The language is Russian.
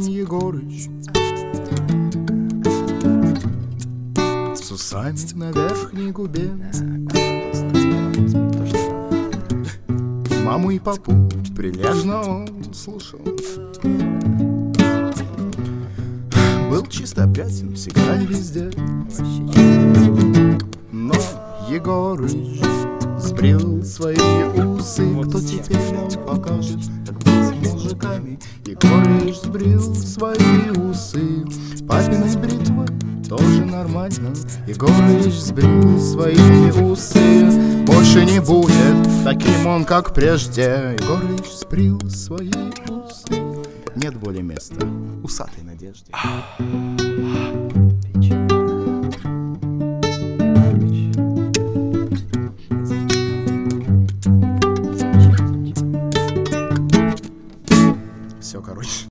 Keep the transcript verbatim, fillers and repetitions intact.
Егорыч с усами на верхней губе. Маму и папу прилежно он слушал. Был чисто опрятен всегда и везде. Но Егорыч сбрил свои усы. Кто теперь нам покажет, как быть с мужиками? Егорыч сбрил свои усы. Папиной бритвой тоже нормально. Егорыч сбрил свои усы. Больше не будет таким он, как прежде. Егорыч сбрил свои усы. Нет более места усатой надежде.